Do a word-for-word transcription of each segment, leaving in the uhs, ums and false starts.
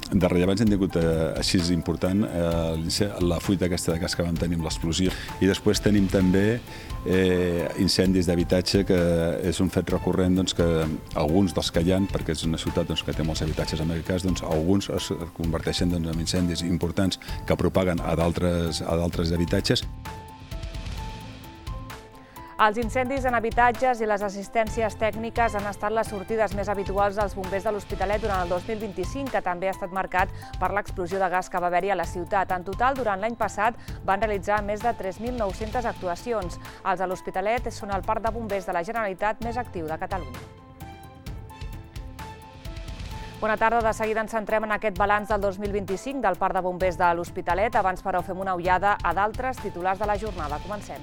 De rellevància hem tingut, així és important, la fuita aquesta de gas que vam tenir amb l'explosió. I després tenim també incendis d'habitatge, que és un fet recurrent que alguns dels que hi ha, perquè és una ciutat que té molts habitatges en aquest cas, alguns es converteixen en incendis importants que propaguen a d'altres habitatges. Els incendis en habitatges i les assistències tècniques han estat les sortides més habituals dels bombers de l'Hospitalet durant el dos mil vint-i-cinc, que també ha estat marcat per l'explosió de gas que va haver-hi a la ciutat. En total, durant l'any passat, van realitzar més de tres mil nou-centes actuacions. Els de l'Hospitalet són el parc de bombers de la Generalitat més actiu de Catalunya. Bona tarda, de seguida ens centrem en aquest balanç del dos mil vint-i-cinc del parc de bombers de l'Hospitalet. Abans, però, fem una ullada a d'altres titulars de la jornada. Comencem.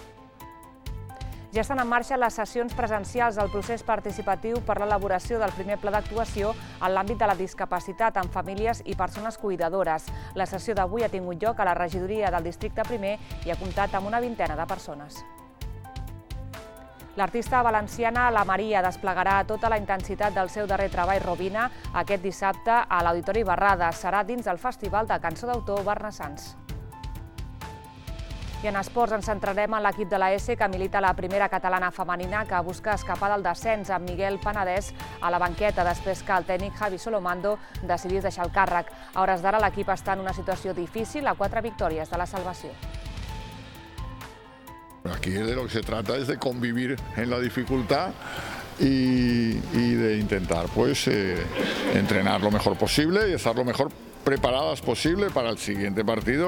Ja estan en marxa les sessions presencials del procés participatiu per l'elaboració del primer pla d'actuació en l'àmbit de la discapacitat en famílies i persones cuidadores. La sessió d'avui ha tingut lloc a la regidoria del districte primer i ha comptat amb una vintena de persones. L'artista valenciana La Maria desplegarà tota la intensitat del seu darrer treball Robina aquest dissabte a l'Auditori Barrada. Serà dins del Festival de Cançó d'Autor Barnassans. I en esports ens centrarem en l'equip de la ESE que milita la primera catalana femenina que busca escapar del descens amb Miguel Penedès a la banqueta després que el tècnic Javi Solomando decidís deixar el càrrec. A hores d'ara l'equip està en una situació difícil a quatre victòries de la salvació. Aquí de lo que se trata es de convivir en la dificultad y, y de intentar pues eh, entrenar lo mejor posible y estar lo mejor preparadas posible para el siguiente partido.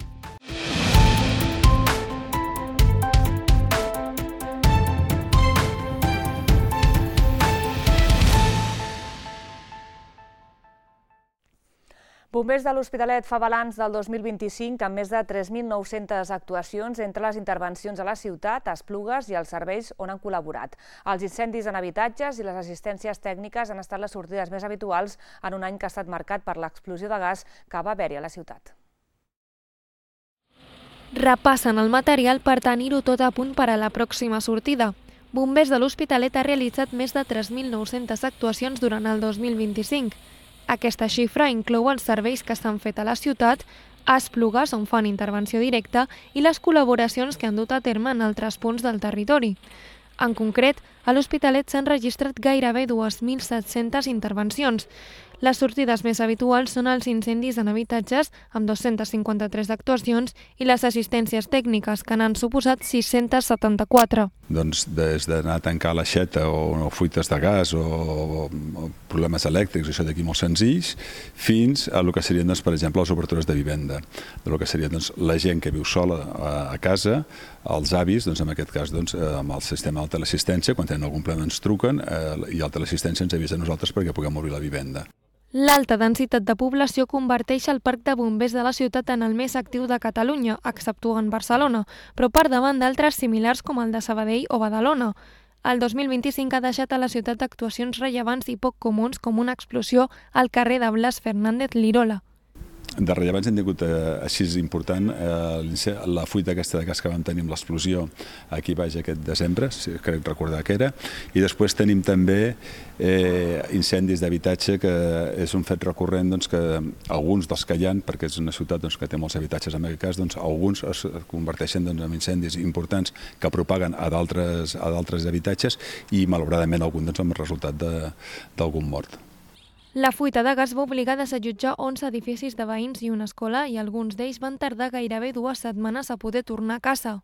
Bombers de l'Hospitalet fa balanç del dos mil vint-i-cinc amb més de tres mil nou-centes actuacions entre les intervencions a la ciutat, Esplugues i els serveis on han col·laborat. Els incendis en habitatges i les assistències tècniques han estat les sortides més habituals en un any que ha estat marcat per l'explosió de gas que va haver-hi a la ciutat. Repassen el material per tenir-ho tot a punt per a la pròxima sortida. Bombers de l'Hospitalet ha realitzat més de tres mil nou-centes actuacions durant el dos mil vint-i-cinc. Aquesta xifra inclou els serveis que s'han fet a la ciutat, a Esplugues, on fan intervenció directa, i les col·laboracions que han dut a terme en altres punts del territori. En concret, a l'Hospitalet s'han registrat gairebé dues mil set-centes intervencions. Les sortides més habituals són els incendis en habitatges, amb dos-centes cinquanta-tres actuacions, i les assistències tècniques, que n'han suposat sis-centes setanta-quatre. Doncs des d'anar a tancar l'aixeta o fuites de gas o problemes elèctrics, això d'aquí molt senzills, fins a el que serien, per exemple, les obertures de vivenda. El que seria la gent que viu sola a casa, els avis, en aquest cas amb el sistema de teleassistència, quan tenen algun problema ens truquen i el teleassistència ens avisa a nosaltres perquè puguem obrir la vivenda. L'alta densitat de població converteix el parc de bombers de la ciutat en el més actiu de Catalunya, exceptuant Barcelona, però per davant d'altres similars com el de Sabadell o Badalona. El dos mil vint-i-cinc ha deixat a la ciutat actuacions rellevants i poc comuns com una explosió al carrer de Blas Fernández Lirola. De rellevància hem tingut, així és important, la fuita aquesta de gas que vam tenir amb l'explosió aquí baix aquest desembre, crec recordar que era, i després tenim també incendis d'habitatge, que és un fet recurrent que alguns dels que hi ha, perquè és una ciutat que té molts habitatges en aquest cas, alguns es converteixen en incendis importants que propaguen a d'altres habitatges i malauradament algun amb el resultat d'algun mort. La fuita de gas va obligar a desallotjar onze edificis de veïns i una escola i alguns d'ells van tardar gairebé dues setmanes a poder tornar a casa.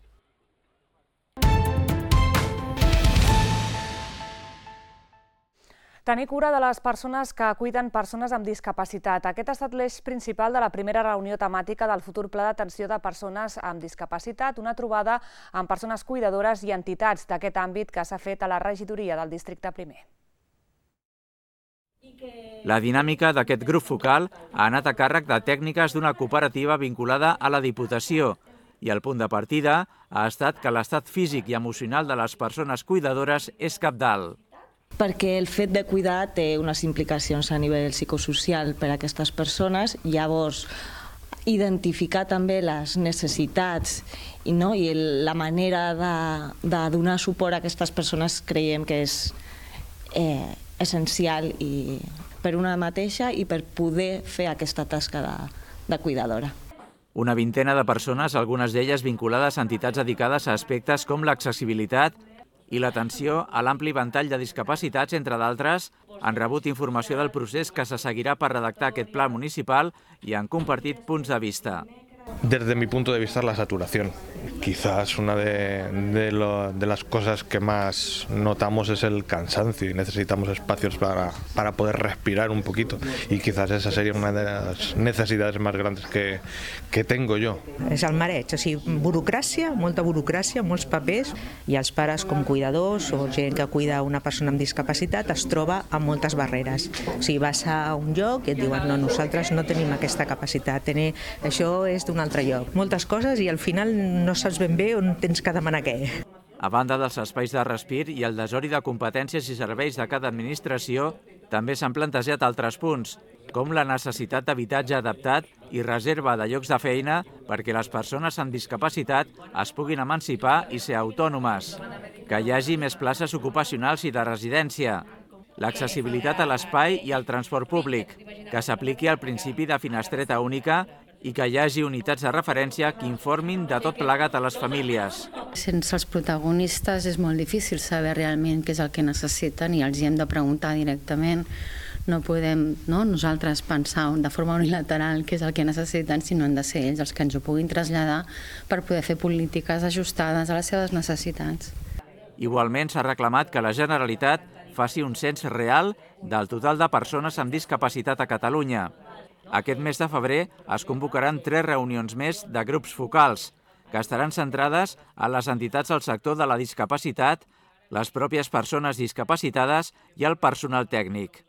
Tenir cura de les persones que cuiden persones amb discapacitat. Aquest ha estat l'eix principal de la primera reunió temàtica del futur Pla d'Atenció de Persones amb Discapacitat, una trobada amb persones cuidadores i entitats d'aquest àmbit que s'ha fet a la regidoria del districte primer. La dinàmica d'aquest grup focal ha anat a càrrec de tècniques d'una cooperativa vinculada a la Diputació i el punt de partida ha estat que l'estat físic i emocional de les persones cuidadores és cabdal. Perquè el fet de cuidar té unes implicacions a nivell psicosocial per a aquestes persones, llavors identificar també les necessitats i la manera de donar suport a aquestes persones creiem que és essencial per una mateixa i per poder fer aquesta tasca de, de cuidadora. Una vintena de persones, algunes d'elles vinculades a entitats dedicades a aspectes com l'accessibilitat i l'atenció a l'ampli ventall de discapacitats, entre d'altres, han rebut informació del procés que se seguirà per redactar aquest pla municipal i han compartit punts de vista. Desde mi punto de vista, la saturación. Quizás una de, de, lo, de las cosas que más notamos es el cansancio y necesitamos espacios para, para poder respirar un poquito. Y quizás esa sería una de las necesidades más grandes que, que tengo yo. És el mareig, o sigui, burocràcia, molta burocràcia, molts papers, i els pares com cuidadors o gent que cuida una persona amb discapacitat es troba amb moltes barreres. O sigui, vas a un lloc i et diuen no, nosaltres no tenim aquesta capacitat, tenim, això és d'un altre lloc. Moltes coses i al final no saps ben bé on tens que demanar què. A banda dels espais de respir i el desori de competències i serveis de cada administració, també s'han plantejat altres punts, com la necessitat d'habitatge adaptat i reserva de llocs de feina perquè les persones amb discapacitat es puguin emancipar i ser autònomes, que hi hagi més places ocupacionals i de residència, l'accessibilitat a l'espai i al transport públic, que s'apliqui el principi de finestreta única i que hi hagi unitats de referència que informin de tot plegat a les famílies. Sense els protagonistes és molt difícil saber realment què és el que necessiten i els hi hem de preguntar directament. No podem no, nosaltres pensar de forma unilateral què és el que necessiten, sinó han de ser ells els que ens ho puguin traslladar per poder fer polítiques ajustades a les seves necessitats. Igualment s'ha reclamat que la Generalitat faci un cens real del total de persones amb discapacitat a Catalunya. Aquest mes de febrer es convocaran tres reunions més de grups focals, que estaran centrades a les entitats del sector de la discapacitat, les pròpies persones discapacitades i el personal tècnic.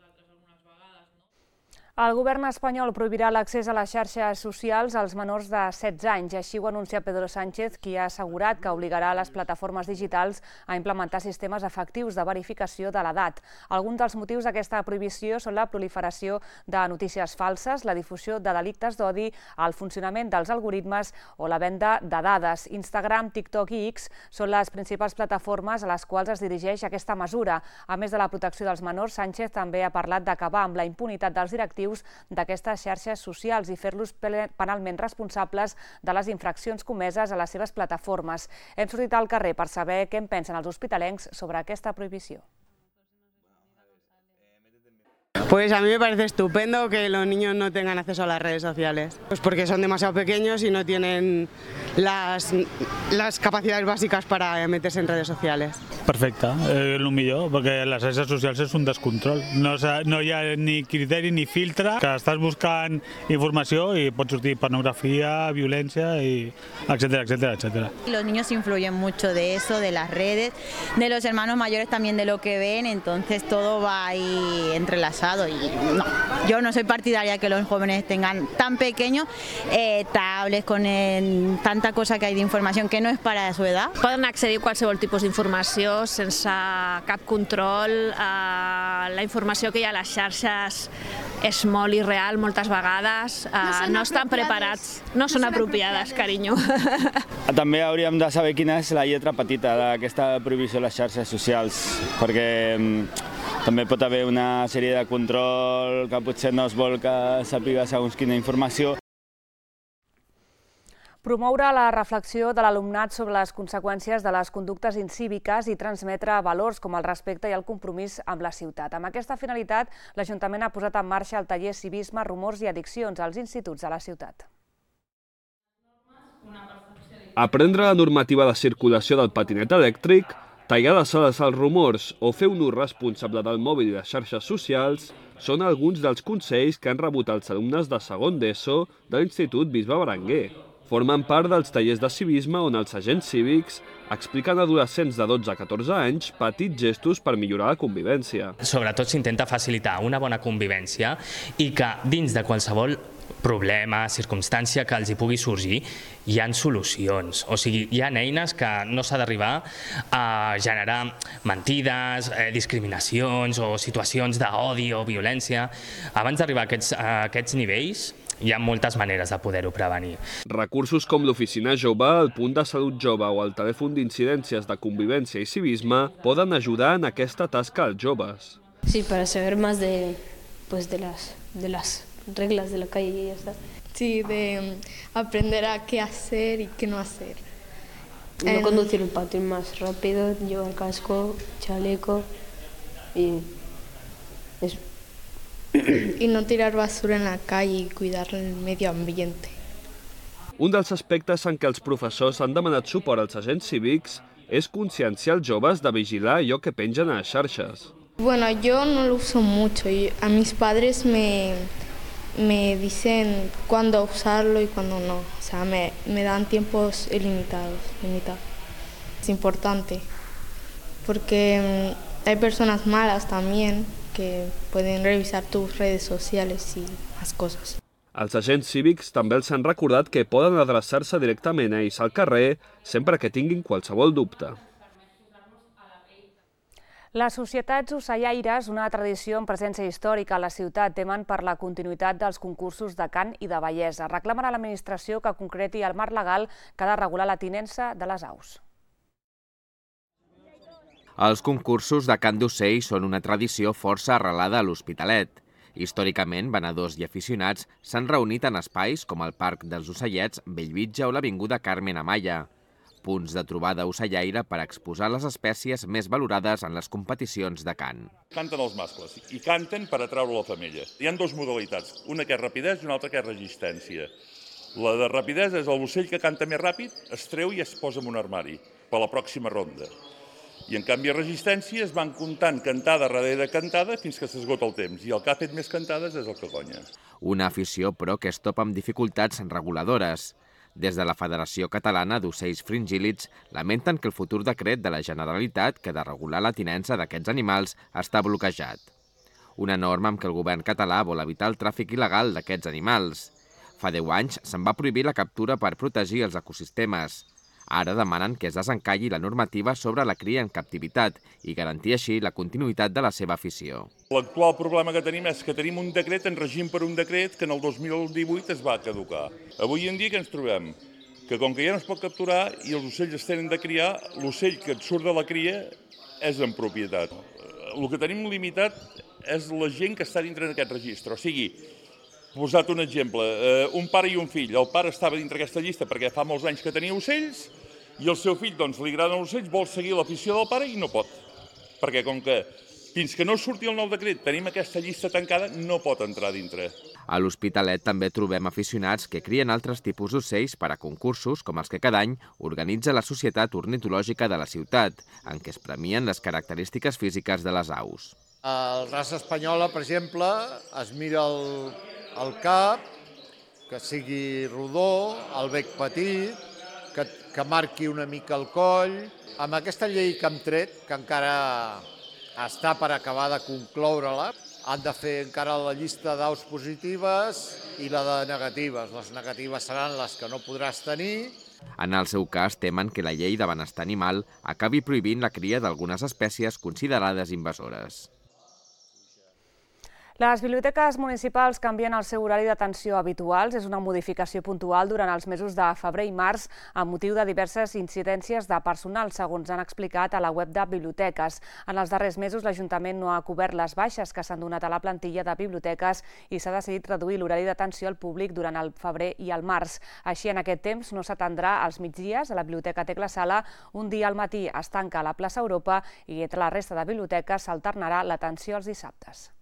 El govern espanyol prohibirà l'accés a les xarxes socials als menors de setze anys. Així ho anuncia Pedro Sánchez, qui ha assegurat que obligarà les plataformes digitals a implementar sistemes efectius de verificació de l'edat. Alguns dels motius d'aquesta prohibició són la proliferació de notícies falses, la difusió de delictes d'odi, el funcionament dels algoritmes o la venda de dades. Instagram, TikTok i X són les principals plataformes a les quals es dirigeix aquesta mesura. A més de la protecció dels menors, Sánchez també ha parlat d'acabar amb la impunitat dels directius d'aquestes xarxes socials i fer-los penalment responsables de les infraccions comeses a les seves plataformes. Hem sortit al carrer per saber què en pensen els hospitalencs sobre aquesta prohibició. Pues a mí me parece estupendo que los niños no tengan acceso a las redes sociales, pues porque son demasiado pequeños y no tienen las, las capacidades bàsiques para meterse en redes sociales. Perfecte, és el millor, perquè les xarxes socials és un descontrol. No, no hi ha ni criteri ni filtre, que estàs buscant informació i pot sortir pornografía, violencia, y etcétera, etcétera, etcétera. Los niños influyen mucho de eso, de las redes, de los hermanos mayores también de lo que ven, entonces todo va ahí entrelazado. Y no, yo no soy partidaria que los jóvenes tengan tan pequeños eh, tablets con el, tanta cosa que hay de información que no es para su edad. Poden accedir a qualsevol tipus d'informació sense cap control. Eh, la informació que hi ha a les xarxes és molt irreal moltes vegades. Eh, no, no estan preparats, no, no són apropiades, carinyo. També hauríem de saber quina és la lletra petita d'aquesta prohibició a les xarxes socials, perquè també pot haver una sèrie de control que potser no es vol que sàpiga segons quina informació. Promoure la reflexió de l'alumnat sobre les conseqüències de les conductes incíviques i transmetre valors com el respecte i el compromís amb la ciutat. Amb aquesta finalitat, l'Ajuntament ha posat en marxa el taller Civisme, Rumors i Addiccions als instituts de la ciutat. Aprendre la normativa de circulació del patinet elèctric, tallar les ales als rumors o fer un ús responsable del mòbil i les xarxes socials són alguns dels consells que han rebut els alumnes de segon d'ESO de l'Institut Bisbe Berenguer. Formen part dels tallers de civisme on els agents cívics expliquen a adolescents de dotze a catorze anys petits gestos per millorar la convivència. Sobretot s'intenta facilitar una bona convivència i que dins de qualsevol problema, circumstància que els hi pugui sorgir, hi ha solucions. O sigui, hi ha eines que no s'ha d'arribar a generar mentides, eh, discriminacions o situacions d'odi o violència. Abans d'arribar a aquests, a aquests nivells, hi ha moltes maneres de poder-ho prevenir. Recursos com l'Oficina Jove, el Punt de Salut Jove o el Telèfon d'Incidències de Convivència i Civisme poden ajudar en aquesta tasca als joves. Sí, para saber más de, pues de las, de las reglas de la calle y ya está. Sí, de aprender a qué hacer y qué no hacer. No en... conducir el patín más rápido, llevar casco, chaleco y eso. Y no tirar basura en la calle i cuidar el medio ambiente. Un dels aspectes en què els professors han demanat suport als agents cívics és conscienciar els joves de vigilar allò que pengen a les xarxes. Bueno, yo no lo uso mucho. A mis padres me, me dicen cuándo usarlo y cuándo no. O sea, me, me dan tiempos ilimitados, limitados. Es importante porque hay personas malas también que pueden revisar tus redes sociales y las cosas. Els agents cívics també els han recordat que poden adreçar-se directament a ells al carrer sempre que tinguin qualsevol dubte. Les societats ocellaires, una tradició amb presència històrica a la ciutat, temen per la continuïtat dels concursos de cant i de bellesa. Reclamen a l'administració que concreti el marc legal que ha de regular la tinença de les aus. Els concursos de cant d'ocell són una tradició força arrelada a l'Hospitalet. Històricament, venedors i aficionats s'han reunit en espais com el Parc dels Ocellets, Bellvitge o l'Avinguda Carmen Amaya, punts de trobada ocellaire per exposar les espècies més valorades en les competicions de cant. Canten els mascles i canten per atraure la femella. Hi ha dues modalitats, una que és rapidesa i una altra que és resistència. La de rapidesa és l'ocell que canta més ràpid, es treu i es posa en un armari per la pròxima ronda. I en canvi a resistència es van comptant cantada darrere cantada fins que s'esgota el temps, i el que ha fet més cantades és el que guanya. Una afició, però, que es topa amb dificultats reguladores. Des de la Federació Catalana d'Ocells Fringíl·lids lamenten que el futur decret de la Generalitat que ha de regular la tinença d'aquests animals està bloquejat. Una norma amb què el govern català vol evitar el tràfic il·legal d'aquests animals. Fa deu anys se'n va prohibir la captura per protegir els ecosistemes. Ara demanen que es desencalli la normativa sobre la cria en captivitat i garantir així la continuïtat de la seva afició. L'actual problema que tenim és que tenim un decret en règim per un decret que en el dos mil divuit es va caducar. Avui en dia què ens trobem? Que com que ja no es pot capturar i els ocells es tenen de criar, l'ocell que et surt de la cria és en propietat. El que tenim limitat és la gent que està dintre d'aquest registre. O sigui, posat un exemple, un pare i un fill. El pare estava dintre aquesta llista perquè fa molts anys que tenia ocells i el seu fill doncs, li agraden els ocells, vol seguir l'afició del pare i no pot. Perquè com que fins que no surti el nou decret tenim aquesta llista tancada, no pot entrar dintre. A l'Hospitalet també trobem aficionats que crien altres tipus d'ocells per a concursos com els que cada any organitza la Societat Ornitològica de la ciutat, en què es premien les característiques físiques de les aus. A la raça espanyola, per exemple, es mira el, el cap, que sigui rodó, el bec petit, que, que marqui una mica el coll. Amb aquesta llei que hem tret, que encara està per acabar de concloure-la, han de fer encara la llista d'aus positives i la de negatives. Les negatives seran les que no podràs tenir. En el seu cas, temen que la llei de benestar animal acabi prohibint la cria d'algunes espècies considerades invasores. Les biblioteques municipals canvien el seu horari d'atenció habituals. És una modificació puntual durant els mesos de febrer i març amb motiu de diverses incidències de personal, segons han explicat a la web de biblioteques. En els darrers mesos l'Ajuntament no ha cobert les baixes que s'han donat a la plantilla de biblioteques i s'ha decidit reduir l'horari d'atenció al públic durant el febrer i el març. Així, en aquest temps no s'atendrà als migdies a la Biblioteca Tecla Sala, un dia al matí es tanca a la plaça Europa i entre la resta de biblioteques s'alternarà l'atenció els dissabtes.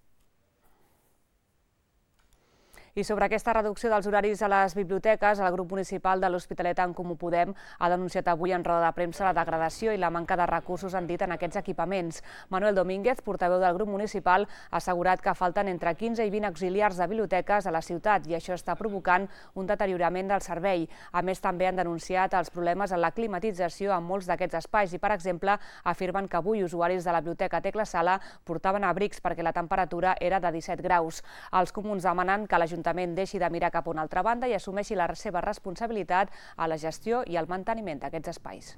I sobre aquesta reducció dels horaris a les biblioteques, el grup municipal de l'Hospitalet en Comú Podem ha denunciat avui en roda de premsa la degradació i la manca de recursos han dit en aquests equipaments. Manuel Domínguez, portaveu del grup municipal, ha assegurat que falten entre quinze i vint auxiliars de biblioteques a la ciutat i això està provocant un deteriorament del servei. A més, també han denunciat els problemes en la climatització en molts d'aquests espais i, per exemple, afirmen que avui usuaris de la Biblioteca Tecla Sala portaven abrics perquè la temperatura era de disset graus. Els comuns demanen que l'Ajuntament deixi de mirar cap a una altra banda i assumeixi la seva responsabilitat a la gestió i al manteniment d'aquests espais.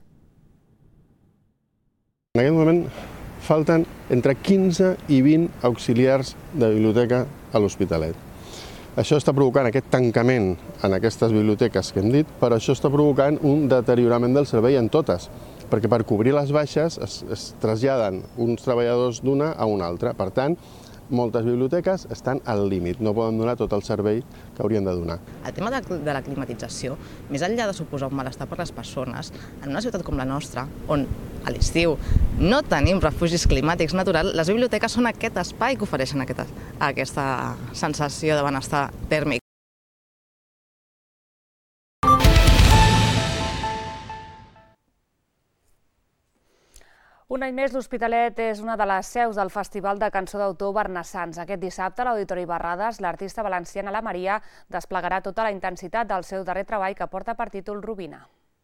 En aquest moment falten entre quinze i vint auxiliars de biblioteca a l'Hospitalet. Això està provocant aquest tancament en aquestes biblioteques que hem dit, però això està provocant un deteriorament del servei en totes, perquè per cobrir les baixes es, es traslladen uns treballadors d'una a una altra. Per tant, moltes biblioteques estan al límit, no poden donar tot el servei que haurien de donar. El tema de, de la climatització, més enllà de suposar un malestar per les persones, en una ciutat com la nostra, on a l'estiu no tenim refugis climàtics naturals, les biblioteques són aquest espai que ofereixen aquesta, aquesta sensació de benestar tèrmic. Un any més, l'Hospitalet és una de les seus del Festival de Cançó d'Autor Bernassans. Aquest dissabte, a l'Auditori Barrades, l'artista valenciana La Maria desplegarà tota la intensitat del seu darrer treball que porta per títol Rubina.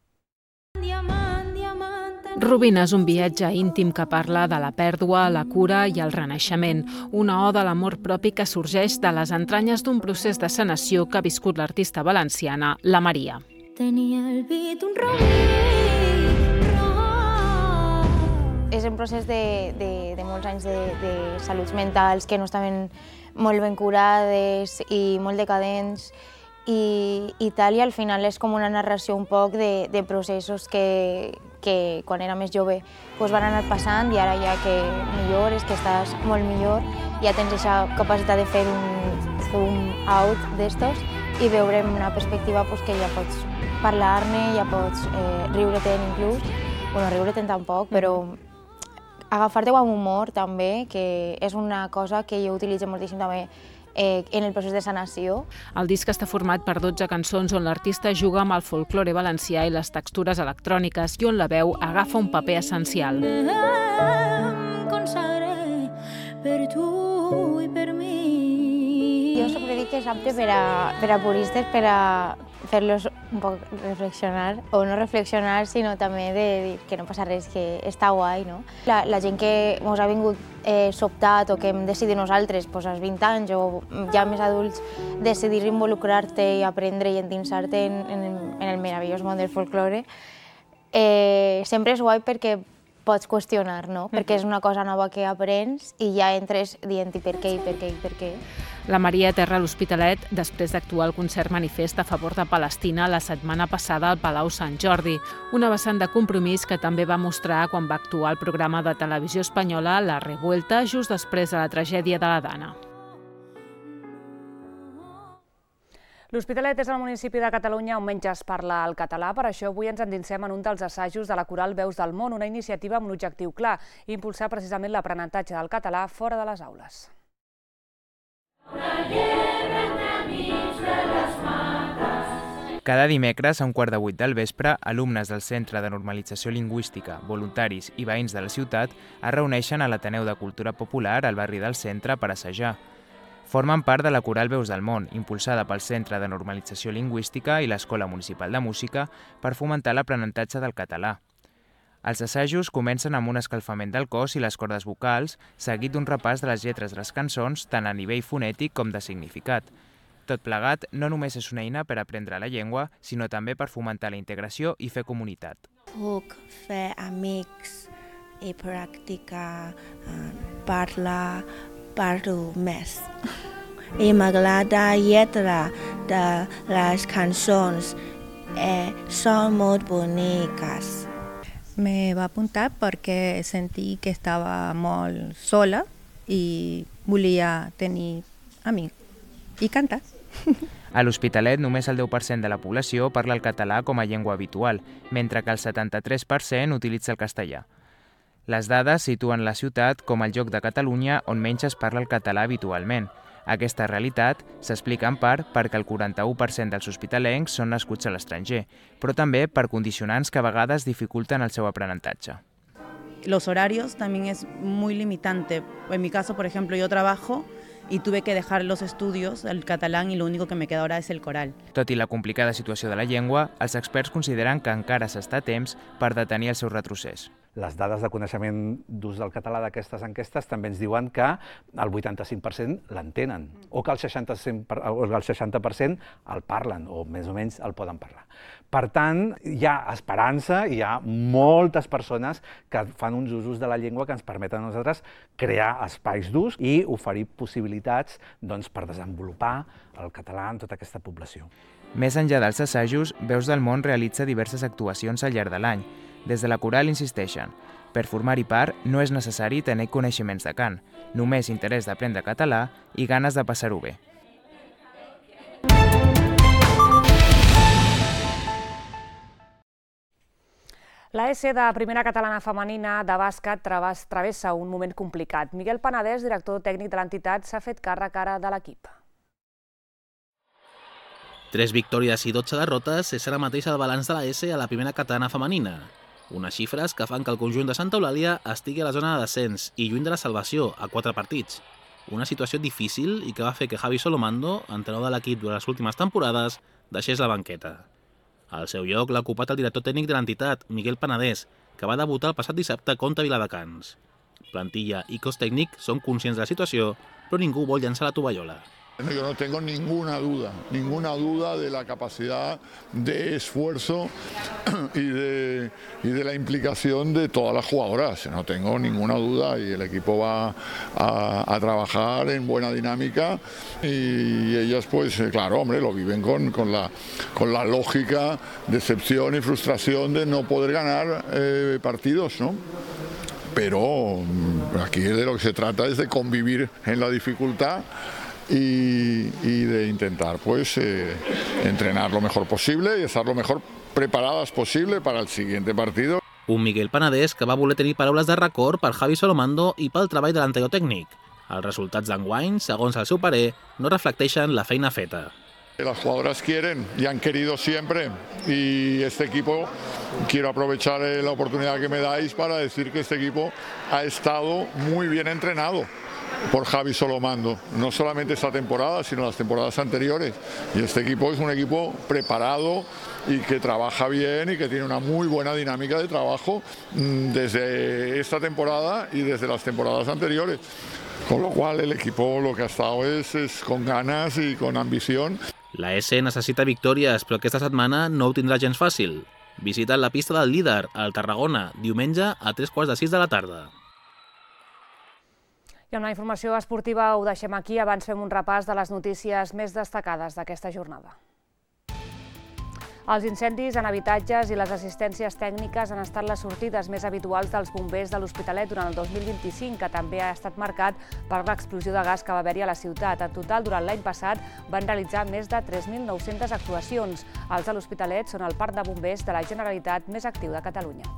Rubina és un viatge íntim que parla de la pèrdua, la cura i el renaixement, una oda a l'amor propi que sorgeix de les entranyes d'un procés de sanació que ha viscut l'artista valenciana La Maria. Tenia el pit un rubí. És un procés de, de, de molts anys de, de saluts mentals que no estaven molt ben curades i molt decadents i, i tal, i al final és com una narració un poc de, de processos que, que quan era més jove doncs van anar passant i ara ja que millores, que estàs molt millor, ja tens aquesta capacitat de fer un zoom out d'estos i veure en una perspectiva doncs, que ja pots parlar-ne, ja pots eh, riure-te'n inclús, bueno, riure-te'n tampoc, però agafar-te-ho amb humor també, que és una cosa que jo utilitzo moltíssim també eh, en el procés de sanació. El disc està format per dotze cançons on l'artista juga amb el folklore valencià i les textures electròniques i on la veu agafa un paper essencial. Em consagré per tu i per mi. Jo sempre dic que és apte per a, per a puristes, per a fer-los un poc reflexionar, o no reflexionar, sinó també de dir que no passa res, que està guai, no? La, la gent que ens ha vingut eh, sobtat o que hem decidit nosaltres doncs, als vint anys o ja més adults decidir involucrar-te i aprendre i endinsar-te en, en, en el meravellós món del folklore, eh, sempre és guai perquè pots qüestionar, no? Perquè és una cosa nova que aprens i ja entres dient i per què, i per què, i per què. La Maria aterra a l'Hospitalet després d'actuar al concert manifest a favor de Palestina la setmana passada al Palau Sant Jordi, una vessant de compromís que també va mostrar quan va actuar al programa de televisió espanyola La Revuelta just després de la tragèdia de la Dana. L'Hospitalet és el municipi de Catalunya on menys es parla el català, per això avui ens endinsem en un dels assajos de la coral Veus del Món, una iniciativa amb un objectiu clar, impulsar precisament l'aprenentatge del català fora de les aules. Cada dimecres, a un quart de vuit del vespre, alumnes del Centre de Normalització Lingüística, voluntaris i veïns de la ciutat es reuneixen a l'Ateneu de Cultura Popular al barri del centre per assajar. Formen part de la coral Veus del Món, impulsada pel Centre de Normalització Lingüística i l'Escola Municipal de Música per fomentar l'aprenentatge del català. Els assajos comencen amb un escalfament del cos i les cordes vocals, seguit d'un repàs de les lletres de les cançons, tant a nivell fonètic com de significat. Tot plegat no només és una eina per aprendre la llengua, sinó també per fomentar la integració i fer comunitat. Puc fer amics i practicar, parlar, parlo més. I m'agrada la lletra de les cançons, eh, són molt boniques. Me va apuntar perquè sentí que estava molt sola i volia tenir amics i cantar. A l'Hospitalet només el deu per cent de la població parla el català com a llengua habitual, mentre que el setanta-tres per cent utilitza el castellà. Les dades situen la ciutat com el lloc de Catalunya on menys es parla el català habitualment. Aquesta realitat s'explica en part perquè el quaranta-u per cent dels hospitalencs són nascuts a l'estranger, però també per condicionants que a vegades dificulten el seu aprenentatge. Los horarios también es muy limitante. En mi caso, por ejemplo, yo trabajo y tuve que dejar los estudios, el catalán, y lo único que me queda ahora es el coral. Tot i la complicada situació de la llengua, els experts consideren que encara s'està a temps per detenir el seu retrocés. Les dades de coneixement d'ús del català d'aquestes enquestes també ens diuen que el vuitanta-cinc per cent l'entenen, o que el seixanta per cent el parlen, o més o menys el poden parlar. Per tant, hi ha esperança, hi ha moltes persones que fan uns usos de la llengua que ens permeten a nosaltres crear espais d'ús i oferir possibilitats doncs, per desenvolupar el català en tota aquesta població. Més enllà dels assajos, Veus del Món realitza diverses actuacions al llarg de l'any. Des de la coral insisteixen, per formar-hi part no és necessari tenir coneixements de cant. només interès d'aprendre català i ganes de passar-ho bé. La ESE de Primera Catalana Femenina de bàsquet travessa un moment complicat. Miguel Panadès, director tècnic de l'entitat, s'ha fet càrrec ara de l'equip. Tres victòries i dotze derrotes és ara mateix el balanç de la ESE a la Primera Catalana Femenina. Unes xifres que fan que el conjunt de Santa Eulàlia estigui a la zona de descens i lluny de la salvació, a quatre partits. Una situació difícil i que va fer que Javi Solomando, entrenador de l'equip durant les últimes temporades, deixés la banqueta. Al seu lloc l'ha ocupat el director tècnic de l'entitat, Miguel Panadès, que va debutar el passat dissabte contra Viladecans. Plantilla i cos tècnic són conscients de la situació, però ningú vol llançar la tovallola. Yo no tengo ninguna duda, ninguna duda de la capacidad de esfuerzo y de, y de la implicación de todas las jugadoras. No tengo ninguna duda y el equipo va a, a trabajar en buena dinámica y ellas, pues claro, hombre, lo viven con, con, la, con la lógica decepción y frustración de no poder ganar eh, partidos, ¿no? Pero aquí de lo que se trata es de convivir en la dificultad Y, y de intentar pues eh, entrenar lo mejor posible y estar lo mejor preparadas posible para el siguiente partido. Un Miguel Panadès que va voler tenir paraules de record per Javi Solomando i pel treball de l'anterior tècnic. Els resultats d'enguany, segons el seu parer, no reflecteixen la feina feta. Las jugadoras quieren y han querido siempre y este equipo, quiero aprovechar la oportunidad que me dais para decir que este equipo ha estado muy bien entrenado por Javi Solomando, no solamente esta temporada, sino las temporadas anteriores. Y este equipo es un equipo preparado y que trabaja bien y que tiene una muy buena dinámica de trabajo desde esta temporada y desde las temporadas anteriores. Con lo cual el equipo lo que ha estado es, es con ganas y con ambición. La ESE necessita victòries, però aquesta setmana no ho tindrà gens fàcil. Visiten la pista del líder, al Tarragona, diumenge a tres quarts de sis de la tarda. I amb la informació esportiva ho deixem aquí. Abans fem un repàs de les notícies més destacades d'aquesta jornada. Els incendis en habitatges i les assistències tècniques han estat les sortides més habituals dels bombers de l'Hospitalet durant el dos mil vint-i-cinc, que també ha estat marcat per l'explosió de gas que va haver-hi a la ciutat. En total, durant l'any passat, van realitzar més de tres mil nou-centes actuacions. Els de l'Hospitalet són el parc de bombers de la Generalitat més actiu de Catalunya.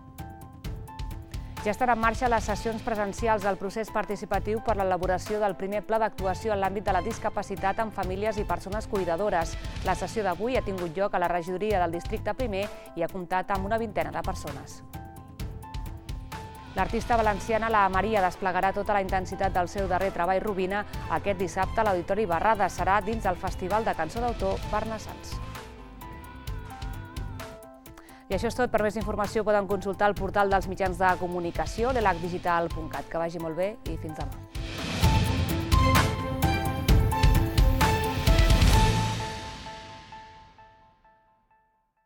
Ja estan en marxa les sessions presencials del procés participatiu per l'elaboració del primer pla d'actuació en l'àmbit de la discapacitat amb famílies i persones cuidadores. La sessió d'avui ha tingut lloc a la regidoria del districte primer i ha comptat amb una vintena de persones. L'artista valenciana La Maria desplegarà tota la intensitat del seu darrer treball Rubina aquest dissabte a l'Auditori Barrada. Serà dins del Festival de Cançó d'Autor Barnassans. I això és tot. Per més informació poden consultar el portal dels mitjans de comunicació, l'elac digital punt cat. Que vagi molt bé i fins demà.